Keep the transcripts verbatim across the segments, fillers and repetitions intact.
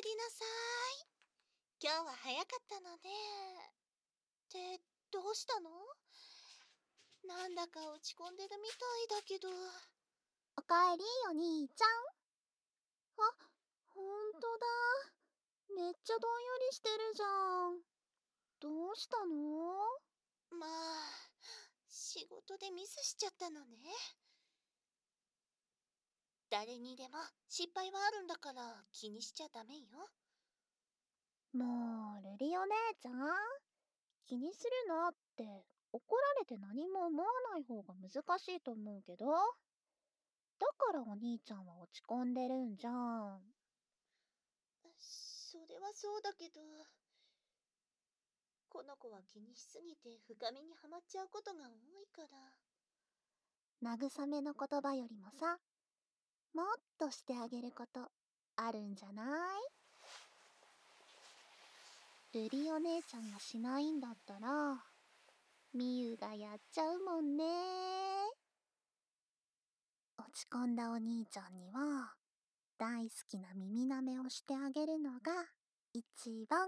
りなさい。今日は早かったのね。ってどうしたの？なんだか落ち込んでるみたいだけど。 おかえりお兄ちゃん。あ、ほんとだ。めっちゃどんよりしてるじゃん。どうしたの？ まあ、仕事でミスしちゃったのね。誰にでも失敗はあるんだから気にしちゃダメよ。 もう、ルリお姉ちゃん。気にするなって、怒られて何も思わない方が難しいと思うけど。だからお兄ちゃんは落ち込んでるんじゃん。 それはそうだけど、この子は気にしすぎて深みにはまっちゃうことが多いから。 慰めの言葉よりもさ、もっとしてあげることあるんじゃない？ルリお姉ちゃんがしないんだったら、みゆがやっちゃうもんね。落ち込んだお兄ちゃんには、大好きな耳舐めをしてあげるのが一番。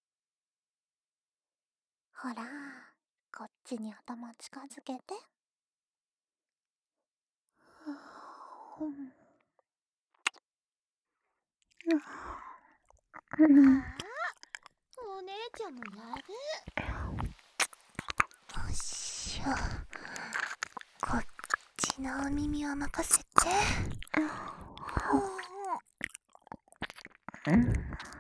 ほら、こっちに頭近づけて。うん。 ああ、お姉ちゃんもやる。よいしょ。こっちのお耳を任せて。 うん。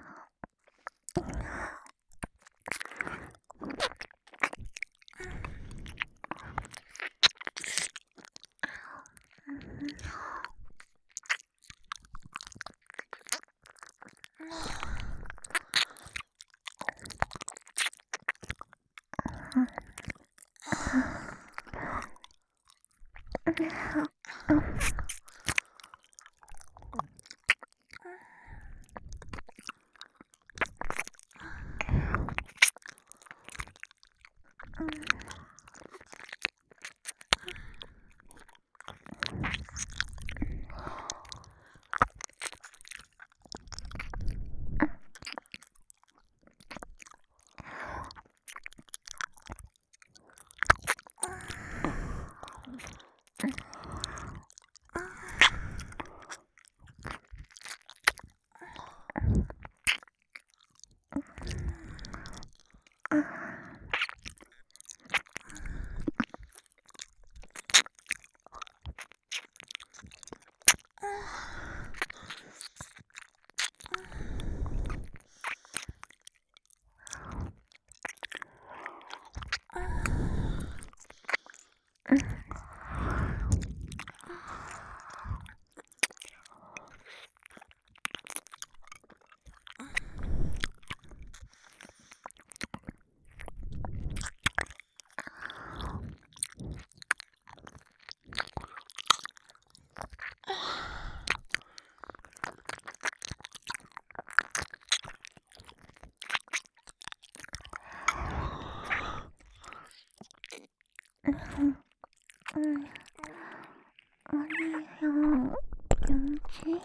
お兄さん、気持ちいい？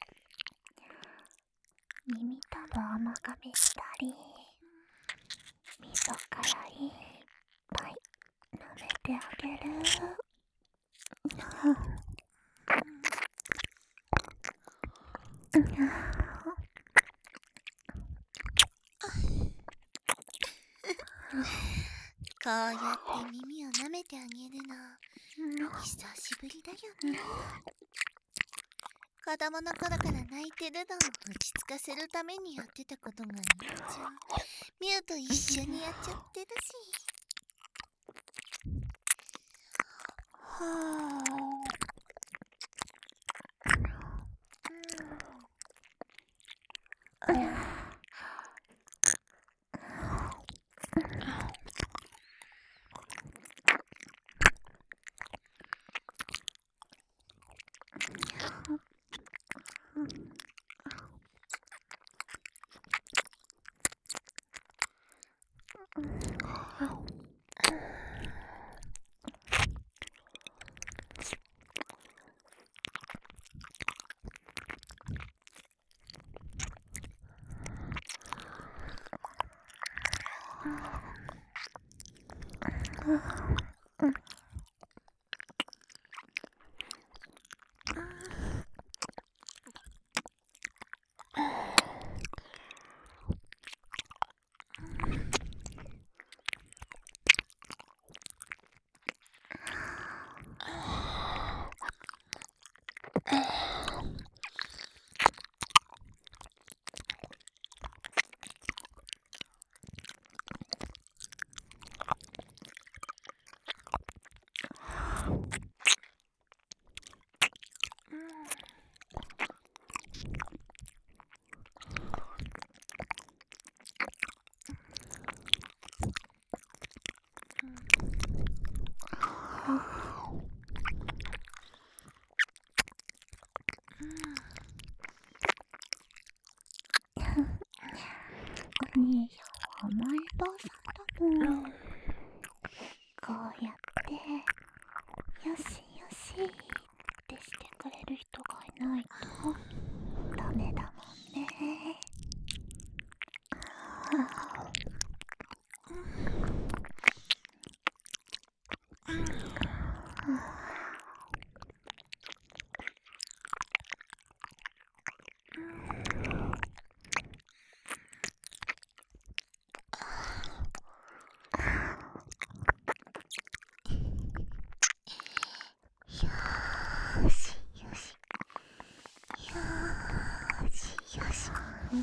耳たぶ甘噛みしたり、味噌からいっぱい舐めてあげる。 こうやって耳を舐めてあげるの久しぶりだよね。子供の頃から泣いてるのを落ち着かせるためにやってたことがみゆちゃん、みゆと一緒にやっちゃってるし。はあ。 お兄さんは甘えん坊さんだもん。こうやってよしよしってしてくれる人がいないとダメだもんね。よしよしよしよし。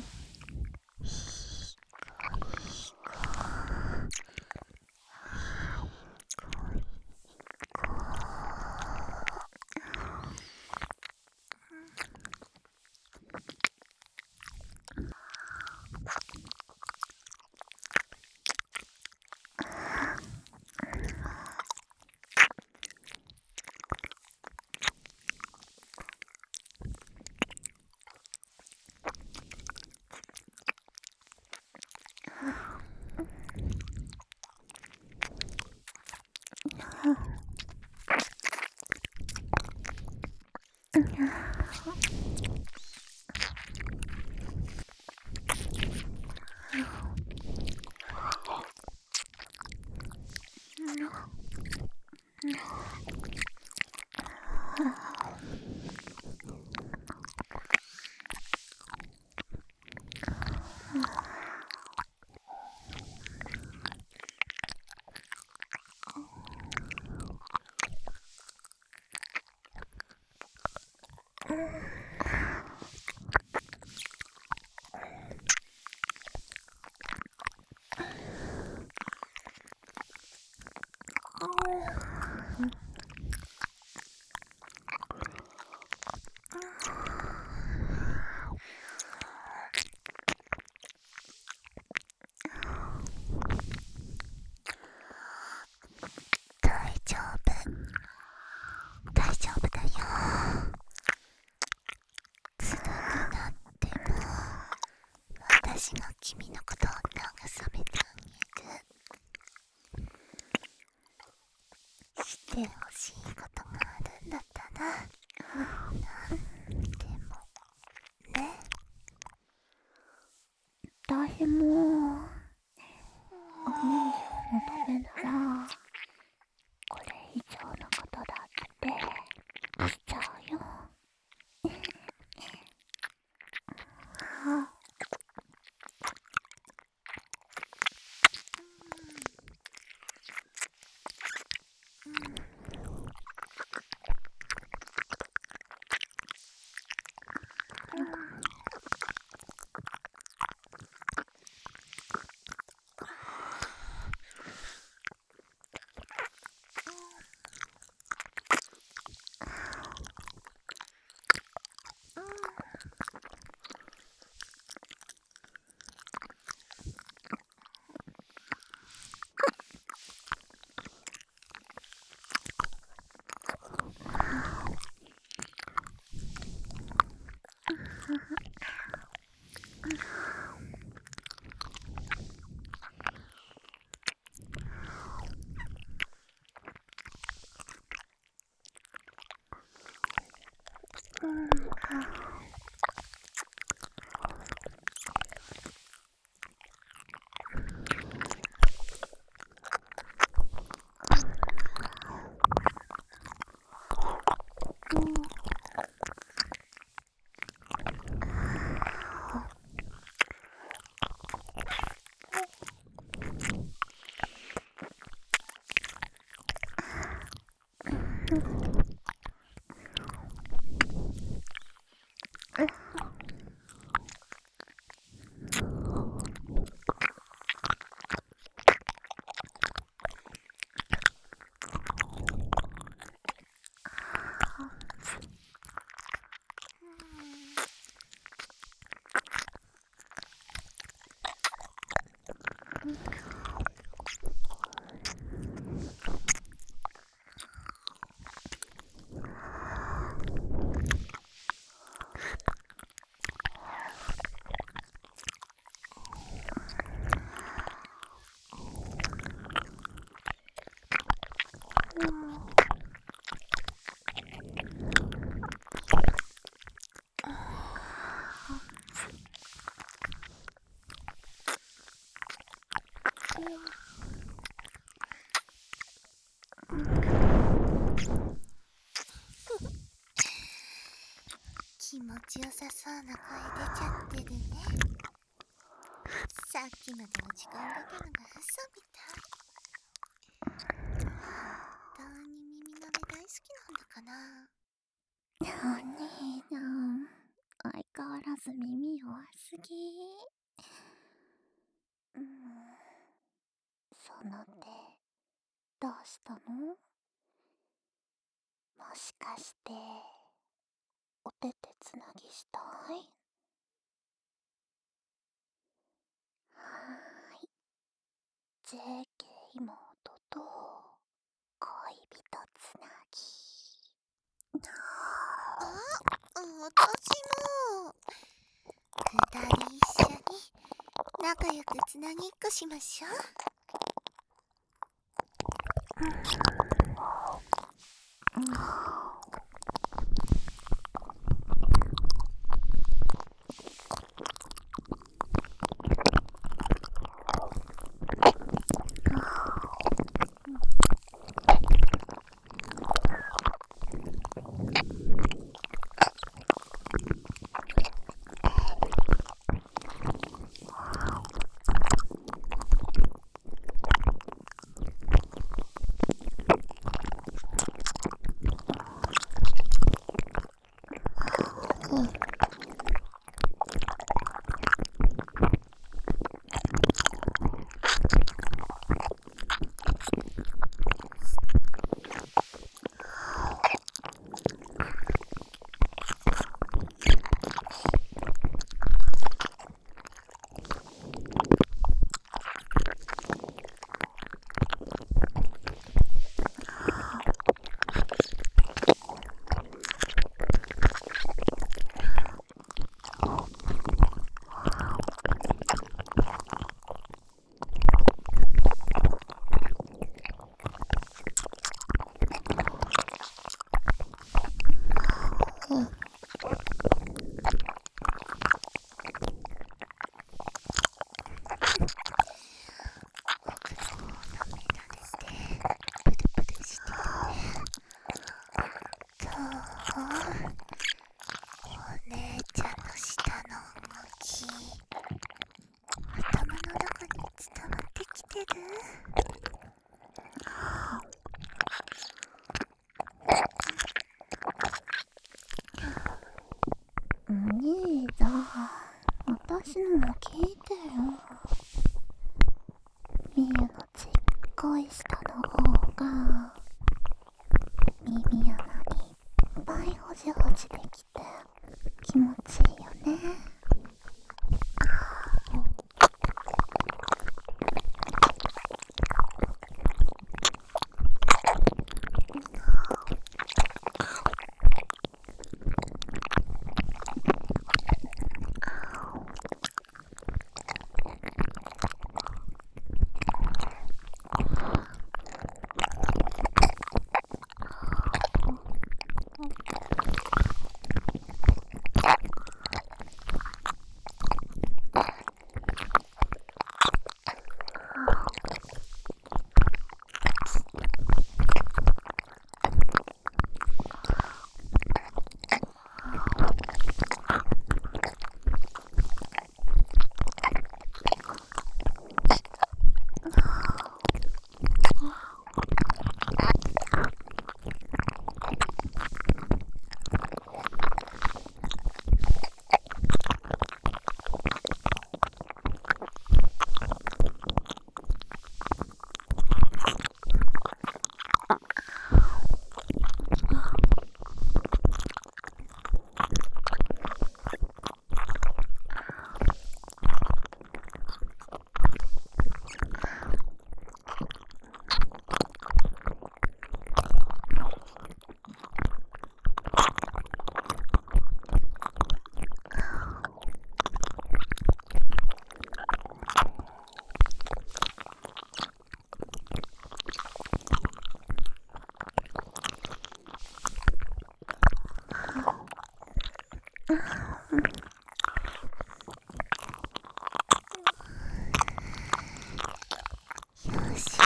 大丈夫大丈夫だよ。辛くなっても私が君のことを慰めてあげる。してほしいことがあるんだったらなんでもね。私もお兄さんのためならこれ以上のことだってしちゃうよ。あ気持ちよさそうな声出ちゃってるね。さっきまで落ち込んでたのが嘘みたい。本当に耳鳴り大好きなんだかな。 お兄ちゃん、相変わらず耳弱すぎ。うん、その手、どうしたの？もしかして、お手手つなぎしたい？はーい。ジェーケー 妹と恋人つなぎ。 あ、私も。二人一緒に仲良くつなぎっこしましょう。 お兄ちゃん、私のも聞いてよ。みゆのちっこい舌の方が耳穴にいっぱいほじほじできて気持ちいいよね。 よし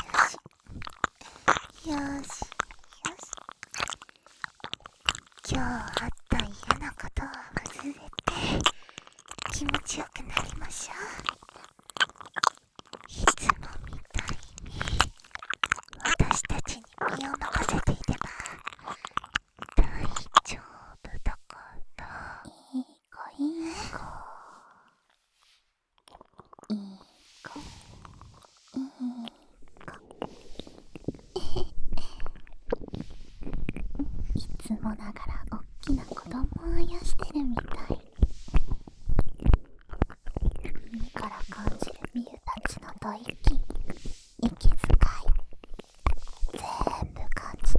よしよしよし。今日あった嫌なことを忘れて気持ちよくなりましょう。いつもみたいに私たちに身を任せていれば大丈夫だから。いい子いい子いい子いいいつもながらおっきな子供をあやしてるみたい。耳から感じるミュウたちの吐息、息遣い、全部感じて。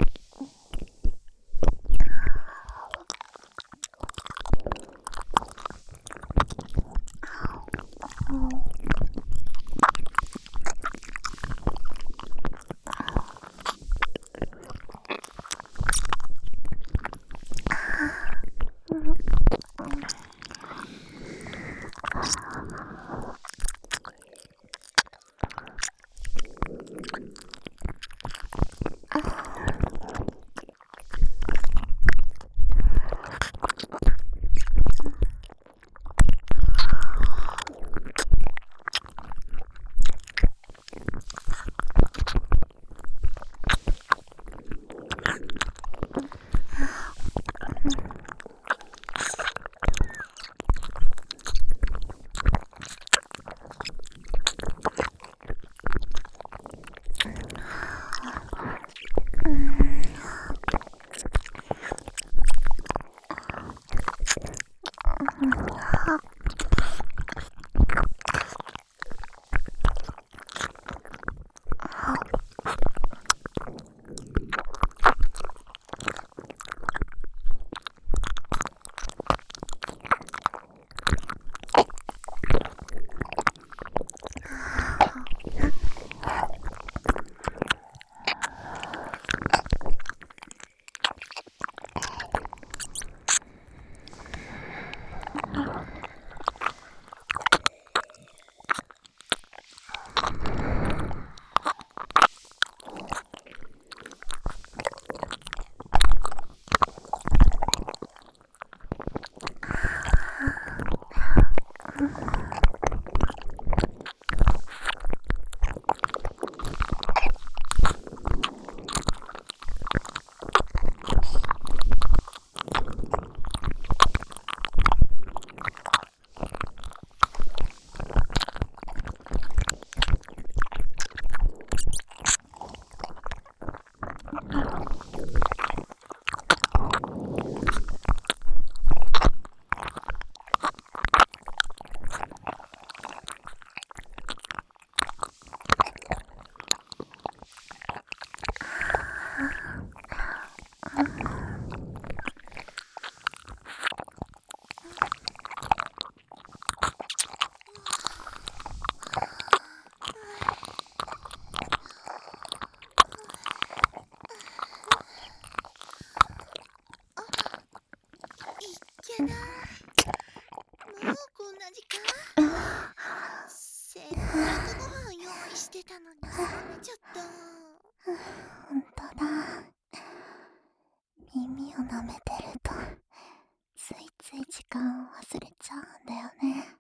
けない。もうこんな時間？せっかくご飯用意してたのに冷めちゃった。ほんとだ。耳を舐めてるとついつい時間を忘れちゃうんだよね。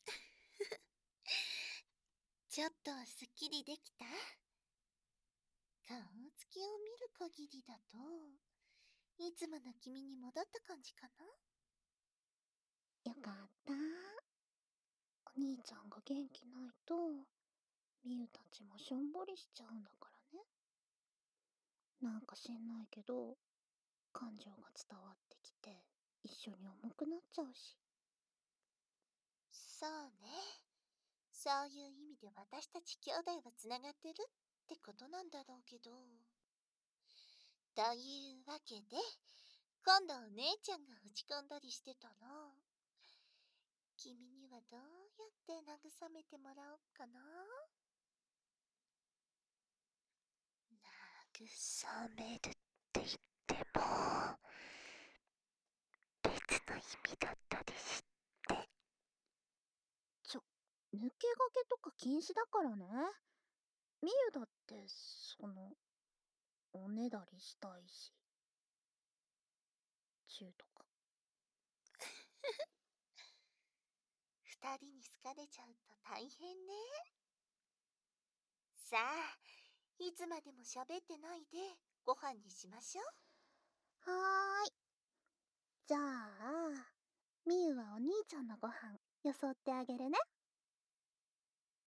ちょっとすっきりできた？顔つきを見る限りだといつもの君に戻った感じかな？よかった。お兄ちゃんが元気ないとみゆたちもしょんぼりしちゃうんだからね。なんか知んないけど感情が伝わってきて一緒に重くなっちゃうし。そうね。そういう意味で私たち兄弟はつながってるってことなんだろうけど。というわけで今度お姉ちゃんが落ち込んだりしてたら君にはどうやって慰めてもらおうかな。慰めるって言っても別の意味だったですって。 ちょ、抜け駆けとか禁止だからね。みゆだって、その、おねだりしたいし。チューとか。 二人に好かれちゃうと大変ね。さあ、いつまでも喋ってないでご飯にしましょう。 はーい。じゃあ、みゆはお兄ちゃんのご飯よそってあげるね。